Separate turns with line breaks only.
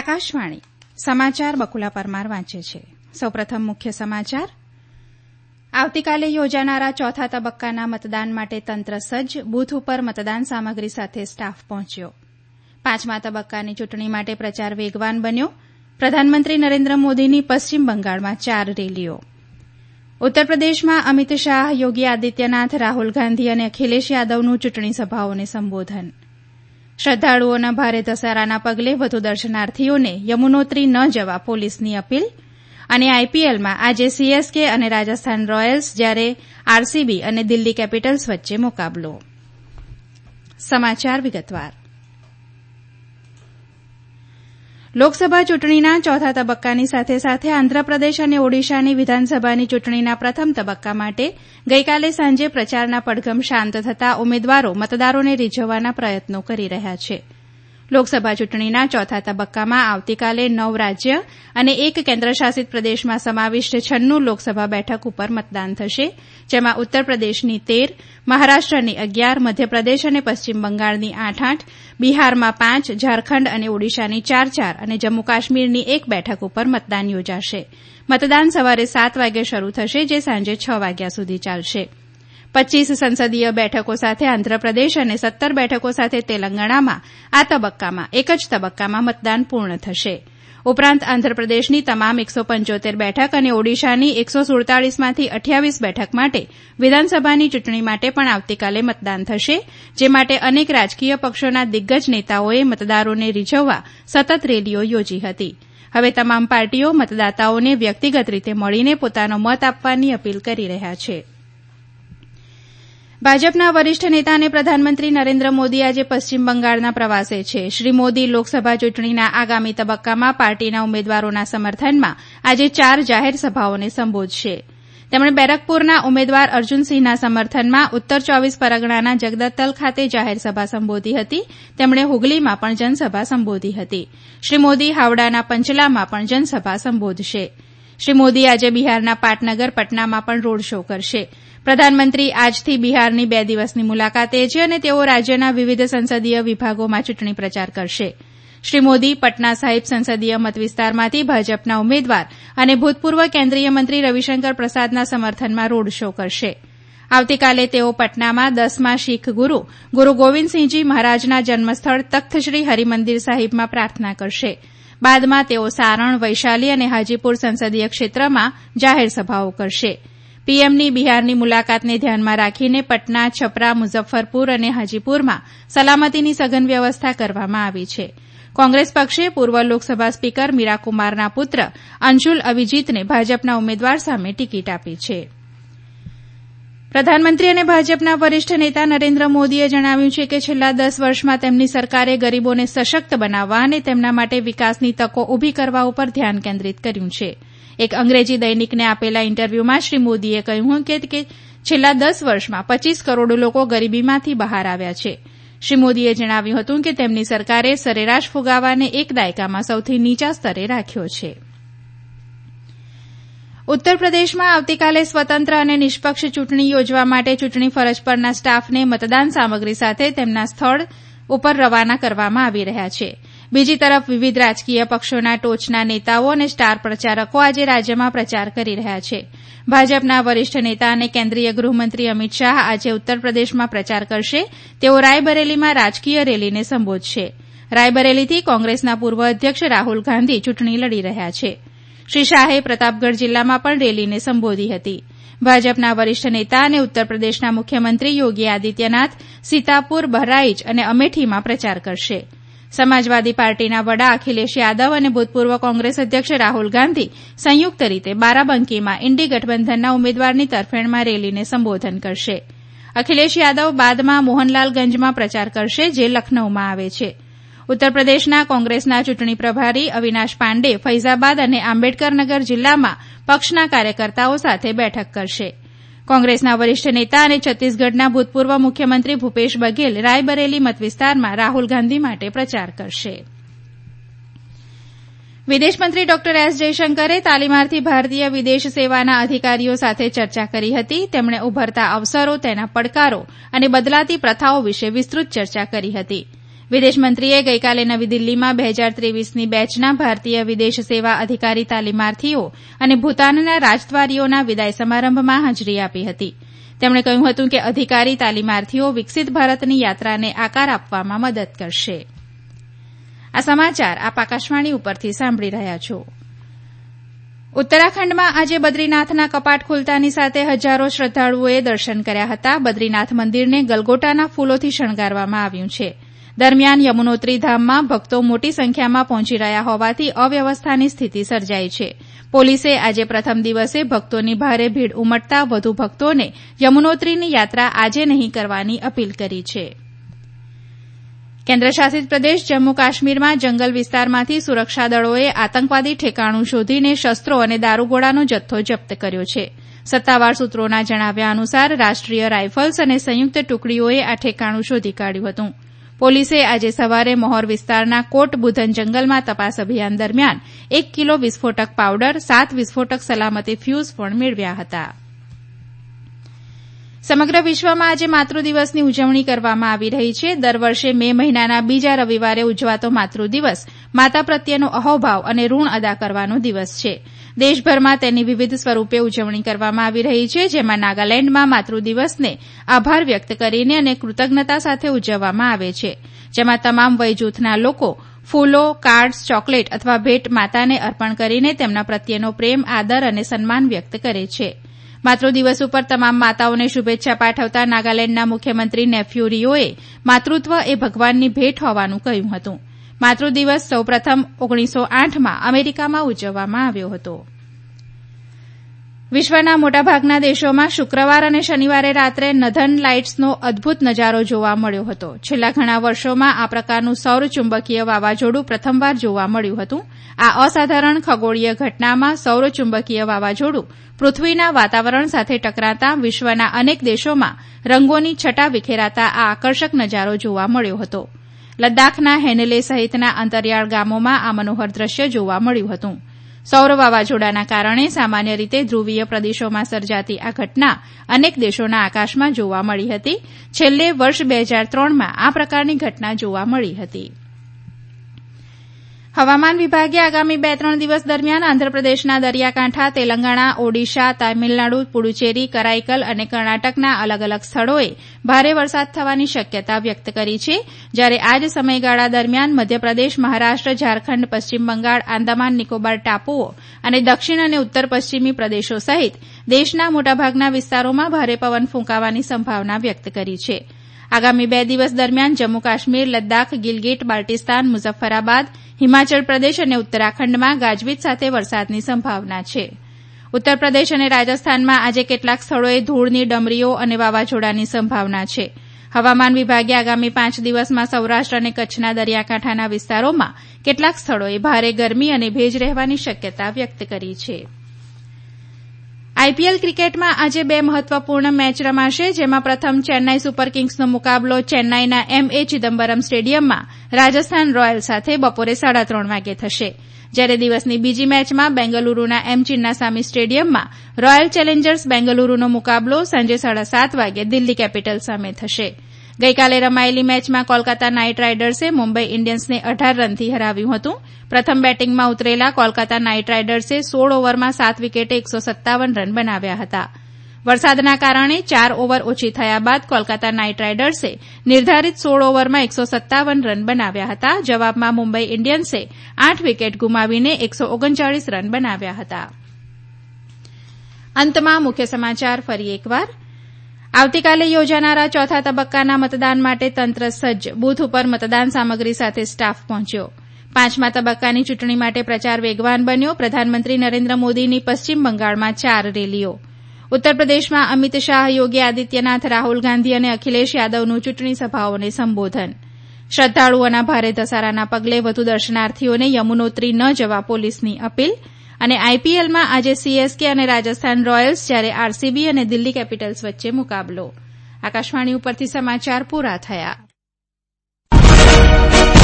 આકાશવાણી સમાચાર બકુલા પરમાર વાંચે છે. સૌપ્રથમ મુખ્ય સમાચાર. આવતીકાલે યોજાનારા ચોથા તબક્કાના મતદાન માટે તંત્ર સજ્જ, બૂથ ઉપર મતદાન સામગ્રી સાથે સ્ટાફ પહોંચ્યો. પાંચમા તબક્કાની ચૂંટણી માટે પ્રચાર વેગવાન બન્યો. પ્રધાનમંત્રી નરેન્દ્ર મોદીની પશ્ચિમ બંગાળમાં 4 રેલીઓ. ઉત્તરપ્રદેશમાં અમિત શાહ, યોગી આદિત્યનાથ, રાહુલ ગાંધી અને અખિલેશ યાદવનું ચૂંટણી સભાઓને સંબોધન. શ્રદ્ધાળુઓના ભારે ધસારાના પગલે વધુ દર્શનાર્થીઓને યમુનોત્રી ન જવા પોલીસની અપીલ. અને આઈપીએલમાં આજે સીએસકે અને રાજસ્થાન રોયલ્સ, જ્યારે આરસીબી અને દિલ્હી કેપિટલ્સ વચ્ચે મુકાબલો. સમાચાર વિગતવાર. લોકસભા ચૂંટણીના ચોથા તબક્કાની સાથે સાથે આંધ્રપ્રદેશ અને ઓડિશાની વિધાનસભાની ચૂંટણીના પ્રથમ તબક્કા માટે ગઈકાલે સાંજે પ્રચારના પડઘમ શાંત થતાં ઉમેદવારો મતદારોને રીઝવવાના પ્રયત્નો કરી રહ્યા છે. લોકસભા ચૂંટણીના ચોથા તબક્કામાં આવતીકાલે 9 રાજ્ય અને 1 કેન્દ્રશાસિત પ્રદેશમાં સમાવિષ્ટ 96 લોકસભા બેઠક ઉપર મતદાન થશે, જેમાં ઉત્તરપ્રદેશની 13, મહારાષ્ટ્રની 11, મધ્યપ્રદેશ અને પશ્ચિમ બંગાળની 8-8, બિહારમાં 5, ઝારખંડ અને ઓડિશાની 4-4 અને જમ્મુ કાશ્મીરની 1 બેઠક ઉપર મતદાન યોજાશે. મતદાન સવારે 7 વાગે શરૂ થશે, જે સાંજે 6 વાગ્યા સુધી ચાલશે. 25 સંસદીય બેઠકો સાથે આંધ્રપ્રદેશ અને 17 બેઠકો સાથે તેલંગાણામાં આ તબક્કામાં એક જ તબક્કામાં મતદાન પૂર્ણ થશે. ઉપરાંત આંધ્રપ્રદેશની તમામ 175 બેઠક અને ઓડિશાની 147માંથી 28 બેઠક માટે વિધાનસભાની ચૂંટણી માટે પણ આવતીકાલે મતદાન થશે, જે માટે અનેક રાજકીય પક્ષોના દિગ્ગજ નેતાઓએ મતદારોને રીઝવવા સતત રેલીઓ યોજી હતી. હવે તમામ પાર્ટીઓ મતદાતાઓને વ્યક્તિગત રીતે મળીને પોતાનો મત આપવાની અપીલ કરી રહ્યા છે. ભાજપના વરિષ્ઠ નેતા અને પ્રધાનમંત્રી નરેન્દ્ર મોદી આજે પશ્ચિમ બંગાળના પ્રવાસે છે. શ્રી મોદી લોકસભા ચૂંટણીના આગામી તબક્કામાં પાર્ટીના ઉમેદવારોના સમર્થનમાં આજે 4 જાહેર સભાઓને સંબોધશે. તેમણે બેરકપુરના ઉમેદવાર અર્જુનસિંહના સમર્થનમાં ઉત્તર 24 પરગણાના જગદત્તલ ખાતે જાહેર સભા સંબોધી હતી. તેમણે હુગલીમાં પણ જનસભા સંબોધી હતી. શ્રી મોદી હાવડાના પંચલામાં પણ જનસભા સંબોધશે. શ્રી મોદી આજે બિહારના પાટનગર પટનામાં પણ રોડ શો કરશે. પ્રધાનમંત્રી આજથી બિહારની 2 દિવસની મુલાકાતે છે અને તેઓ રાજ્યના વિવિધ સંસદીય વિભાગોમાં ચૂંટણી પ્રચાર કરશે. શ્રી મોદી પટના સાહિબ સંસદીય મતવિસ્તારમાંથી ભાજપના ઉમેદવાર અને ભૂતપૂર્વ કેન્દ્રીય મંત્રી રવિશંકર પ્રસાદના સમર્થનમાં રોડ શો કરશે. આવતીકાલે તેઓ પટનામાં 10મા શીખ ગુરુ ગોવિંદસિંહજી મહારાજના જન્મસ્થળ તખ્તશ્રી હરિમંદિર સાહિબમાં પ્રાર્થના કરશે. બાદમાં તેઓ સારણ, વૈશાલી અને હાજીપુર સંસદીય ક્ષેત્રમાં જાહેર સભાઓ કરશે. પીએમની બિહારની મુલાકાતને ધ્યાનમાં રાખીને પટના, છપરા, મુઝફ્ફરપુર અને હાજીપુરમાં સલામતીની સઘન વ્યવસ્થા કરવામાં આવી છે. કોંગ્રેસ પક્ષે પૂર્વ લોકસભા સ્પીકર મીરાકુમારના પુત્ર અંશુલ અવિજીતને ભાજપના ઉમેદવાર સામે ટિકિટ આપી છે. પ્રધાનમંત્રી અને ભાજપના વરિષ્ઠ નેતા નરેન્દ્ર મોદીએ જણાવ્યું છે કે છેલ્લા 10 વર્ષમાં તેમની સરકારે ગરીબોને સશક્ત બનાવવા અને તેમના માટે વિકાસની તકો ઊભી કરવા ઉપર ધ્યાન કેન્દ્રિત કર્યું છે. એક અંગ્રેજી દૈનિકને આપેલા ઇન્ટરવ્યુમાં શ્રી મોદીએ કહ્યું કે છેલ્લા 10 વર્ષમાં 25 કરોડ લોકો ગરીબીમાંથી બહાર આવ્યા છે. શ્રી મોદીએ જણાવ્યું હતું કે તેમની સરકારે સરેરાશ ફુગાવાને 1 દાયકામાં સૌથી નીચા સ્તરે રાખ્યો છે. ઉત્તરપ્રદેશમાં આવતીકાલે સ્વતંત્ર અને નિષ્પક્ષ ચૂંટણી યોજવા માટે ચૂંટણી ફરજ પરના સ્ટાફને મતદાન સામગ્રી સાથે તેમના સ્થળ ઉપર રવાના કરવામાં આવી રહ્યા છે. બીજી તરફ વિવિધ રાજકીય પક્ષોના ટોચના નેતાઓ અને સ્ટાર પ્રચારકો આજે રાજ્યમાં પ્રચાર કરી રહ્યા છે. ભાજપના વરિષ્ઠ નેતા અને કેન્દ્રીય ગૃહમંત્રી અમિત શાહ આજે ઉત્તરપ્રદેશમાં પ્રચાર કરશે. તેઓ રાયબરેલીમાં રાજકીય રેલીને સંબોધશે. રાયબરેલીથી કોંગ્રેસના પૂર્વ અધ્યક્ષ રાહુલ ગાંધી ચૂંટણી લડી રહ્યા છે. શ્રી શાહે પ્રતાપગઢ જિલ્લામાં પણ રેલીને સંબોધી હતી. ભાજપના વરિષ્ઠ નેતા અને ઉત્તરપ્રદેશના મુખ્યમંત્રી યોગી આદિત્યનાથ સીતાપુર, બહરાઇચ અને અમેઠીમાં પ્રચાર કરશે. સમાજવાદી પાર્ટીના વડા અખિલેશ યાદવ અને ભૂતપૂર્વ કોંગ્રેસ અધ્યક્ષ રાહુલ ગાંધી સંયુક્ત રીતે બારાબંકીમાં ઇન્ડી ગઠબંધનના ઉમેદવારની તરફેણમાં રેલીને સંબોધન કરશે. અખિલેશ યાદવ બાદમાં મોહનલાલગંજમાં પ્રચાર કરશે, જે લખનૌમાં આવે છે. ઉત્તરપ્રદેશના કોંગ્રેસના ચૂંટણી પ્રભારી અવિનાશ પાંડે ફૈઝાબાદ અને આંબેડકરનગર જિલ્લામાં પક્ષના કાર્યકર્તાઓ સાથે બેઠક કરશે. કોંગ્રેસના વરિષ્ઠ નેતા અને છત્તીસગઢના ભૂતપૂર્વ મુખ્યમંત્રી ભૂપેશ બઘેલ રાયબરેલી મતવિસ્તારમાં રાહુલ ગાંધી માટે પ્રચાર કરશે. વિદેશમંત્રી ડોક્ટર એસ જયશંકરે તાલીમાર્થી ભારતીય વિદેશ સેવાના અધિકારીઓ સાથે ચર્ચા કરી હતી. તેમણે ઉભરતા અવસરો, તેના પડકારો અને બદલાતી પ્રથાઓ વિશે વિસ્તૃત ચર્ચા કરી હતી. વિદેશમંત્રીએ ગઈકાલે નવી દિલ્હીમાં 2023ની બેચના ભારતીય વિદેશ સેવા અધિકારી તાલીમાર્થીઓ અને ભૂતાનના રાજદ્વારીઓના વિદાય સમારંભમાં હાજરી આપી હતી. તેમણે કહ્યું હતું કે અધિકારી તાલીમાર્થીઓ વિકસિત ભારતની યાત્રાને આકાર આપવામાં મદદ કરશે. આ સમાચાર આપ આકાશવાણી ઉપરથી સાંભળી રહ્યા છો. ઉત્તરાખંડમાં આજે બદ્રીનાથના કપાટ ખુલતાની સાથે હજારો શ્રદ્ધાળુઓએ દર્શન કર્યા હતા. બદ્રીનાથ મંદિરને ગલગોટાના ફૂલોથી શણગારવામાં આવ્યું છે. દરમિયાન યમુનોત્રી ધામમાં ભક્તો મોટી સંખ્યામાં પહોંચી રહ્યા હોવાથી અવ્યવસ્થાની સ્થિતિ સર્જાઈ છે. પોલીસે આજે પ્રથમ દિવસે ભક્તોની ભારે ભીડ ઉમટતા વધુ ભક્તોને યમુનોત્રીની યાત્રા આજે નહીં કરવાની અપીલ કરી છે. કેન્દ્રશાસિત પ્રદેશ જમ્મુ કાશ્મીરમાં જંગલ વિસ્તારમાંથી સુરક્ષાદળોએ આતંકવાદી ઠેકાણું શોધીને શસ્ત્રો અને દારૂગોળાનો જથ્થો જપ્ત કર્યો છે. સત્તાવાર સૂત્રોના જણાવ્યા અનુસાર રાષ્ટ્રીય રાઇફલ્સ અને સંયુક્ત ટુકડીઓએ આ ઠેકાણું શોધી કાઢ્યું હતું. પોલીસે આજે સવારે મોહોર વિસ્તારના કોટ બુધન જંગલમાં તપાસ અભિયાન દરમિયાન 1 કિલો વિસ્ફોટક પાવડર, 7 વિસ્ફોટક સલામતી ફ્યુઝ પણ મેળવ્યા હતા. સમગ્ર વિશ્વમાં આજે માતૃદિવસની ઉજવણી કરવામાં આવી રહી છે. દર વર્ષે મે મહિનાના બીજા રવિવારે ઉજવાતો માતૃદિવસ માતા પ્રત્યેનો અહોભાવ અને ઋણ અદા કરવાનો દિવસ છે. દેશભરમાં તેની વિવિધ સ્વરૂપે ઉજવણી કરવામાં આવી રહી છે, જેમાં નાગાલેન્ડમાં માતૃદિવસને આભાર વ્યક્ત કરીને અને કૃતજ્ઞતા સાથે ઉજવવામાં આવે છે, જેમાં તમામ વય જૂથના લોકો ફૂલો, કાર્ડ્સ, ચોકલેટ અથવા ભેટ માતાને અર્પણ કરીને તેમના પ્રત્યેનો પ્રેમ, આદર અને સન્માન વ્યક્ત કરે છે. માતૃદિવસ ઉપર તમામ માતાઓને શુભેચ્છા પાઠવતા નાગાલેન્ડના મુખ્યમંત્રી નેફ્યુ રિયોએ માતૃત્વ એ ભગવાનની ભેટ હોવાનું કહ્યું હતું. માતૃદિવસ સૌપ્રથમ 1908માં અમેરિકામાં ઉજવવામાં આવ્યો હતો. વિશ્વના મોટાભાગના દેશોમાં શુક્રવાર અને શનિવારે રાત્રે નધર્ન લાઇટ્સનો અદભૂત નજારો જોવા મળ્યો હતો. છેલ્લા ઘણા વર્ષોમાં આ પ્રકારનું સૌર ચુંબકીય વાવાઝોડું પ્રથમવાર જોવા મળ્યું હતું. આ અસાધારણ ખગોળીય ઘટનામાં સૌર ચુંબકીય વાવાઝોડું પૃથ્વીના વાતાવરણ સાથે ટકરાતા વિશ્વના અનેક દેશોમાં રંગોની છટા વિખેરાતા આ આકર્ષક નજારો જોવા મળ્યો હતો. લદ્દાખના હેનલે સહિતના અંતરિયાળ ગામોમાં આ મનોહર દ્રશ્ય જોવા મળ્યું હતું. સૌર વાવાઝોડાના કારણે સામાન્ય રીતે ધ્રુવીય પ્રદેશોમાં સર્જાતી આ ઘટના અનેક દેશોના આકાશમાં જોવા મળી હતી. છેલ્લે વર્ષ 2003માં આ પ્રકારની ઘટના જોવા મળી હતી. હવામાન વિભાગે આગામી 2-3 દિવસ દરમિયાન આંધ્રપ્રદેશના દરિયાકાંઠા, તેલંગાણા, ઓડિશા, તામિલનાડુ, પુડુચેરી, કરાઈકલ અને કર્ણાટકના અલગ અલગ સ્થળોએ ભારે વરસાદ થવાની શક્યતા વ્યક્ત કરી છે, જ્યારે આ જ સમયગાળા દરમિયાન મધ્યપ્રદેશ, મહારાષ્ટ્ર, ઝારખંડ, પશ્ચિમ બંગાળ, આંદામાન નિકોબાર ટાપુઓ અને દક્ષિણ અને ઉત્તર પશ્ચિમી પ્રદેશો સહિત દેશના મોટાભાગના વિસ્તારોમાં ભારે પવન ફૂંકાવાની સંભાવના વ્યક્ત કરી છે. આગામી 2 દિવસ દરમિયાન જમ્મુ કાશ્મીર, લદ્દાખ, ગિલગિટ, બાલ્ટિસ્તાન, મુઝફ્ફરાબાદ, હિમાચલ પ્રદેશ અને ઉત્તરાખંડમાં ગાજવીજ સાથે વરસાદની સંભાવના છે. ઉત્તરપ્રદેશ અને રાજસ્થાનમાં આજે કેટલાક સ્થળોએ ધૂળની ડમરીઓ અને વાવાઝોડાની સંભાવના છે. હવામાન વિભાગે આગામી 5 દિવસમાં સૌરાષ્ટ્ર અને કચ્છના દરિયાકાંઠાના વિસ્તારોમાં કેટલાક સ્થળોએ ભારે ગરમી અને ભેજ રહેવાની શક્યતા વ્યક્ત કરી છે. આઈપીએલ ક્રિકેટમાં આજે 2 મહત્વપૂર્ણ મેચ રમાશે, જેમાં પ્રથમ ચેન્નાઈ સુપર કિંગ્સનો મુકાબલો ચેન્નાઈના એમએ ચિદમ્બરમ સ્ટેડિયમમાં રાજસ્થાન રોયલ્સ સાથે બપોરે 3:30 વાગે થશે, જ્યારે દિવસની બીજી મેચમાં બેંગલુરુના એમ ચિન્નાસ્વામી સ્ટેડિયમમાં રોયલ ચેલેન્જર્સ બેંગલુરુનો મુકાબલો સાંજે 7:30 વાગે દિલ્હી કેપિટલ્સ સામે થશે. ગઈકાલે રમાયેલી મેચમાં કોલકાતા નાઇટ રાઇડર્સે મુંબઈ ઇન્ડિયન્સને 18 રનથી હરાવ્યું હતું. પ્રથમ બેટિંગમાં ઉતરેલા કોલકાતા નાઇટ રાઇડર્સે 16 ઓવરમાં 7 વિકેટે 157 રન બનાવ્યા હતા. વરસાદના કારણે 4 ઓવર ઓછી થયા બાદ કોલકાતા નાઇટ રાઇડર્સે નિર્ધારિત 16 ઓવરમાં 157 રન બનાવ્યા હતા. જવાબમાં મુંબઈ ઇન્ડિયન્સે 8 વિકેટ ગુમાવીને 139 રન બનાવ્યા હતા. અંતમાં મુખ્ય સમાચાર ફરી એકવાર. આવતીકાલે યોજાનારા ચોથા તબક્કાના મતદાન માટે તંત્ર સજ્જ. બૂથ ઉપર મતદાન સામગ્રી સાથે સ્ટાફ પહોંચ્યો. 5મા તબક્કાની ચૂંટણી માટે પ્રચાર વેગવાન બન્યો. પ્રધાનમંત્રી નરેન્દ્ર મોદીની પશ્ચિમ બંગાળમાં 4 રેલીઓ. ઉત્તરપ્રદેશમાં અમિત શાહ, યોગી આદિત્યનાથ, રાહુલ ગાંધી અને અખિલેશ યાદવનું ચૂંટણી સભાઓને સંબોધન. શ્રદ્ધાળુઓના ભારે ધસારાના પગલે વધુ દર્શનાર્થીઓને યમુનોત્રી ન જવા પોલીસની અપીલ. અને આઈપીએલમાં આજે સીએસકે અને રાજસ્થાન રોયલ્સ, જ્યારે આરસીબી અને દિલ્હી કેપિટલ્સ વચ્ચે મુકાબલો. આકાશવાણી ઉપરથી સમાચાર પૂરા થયા.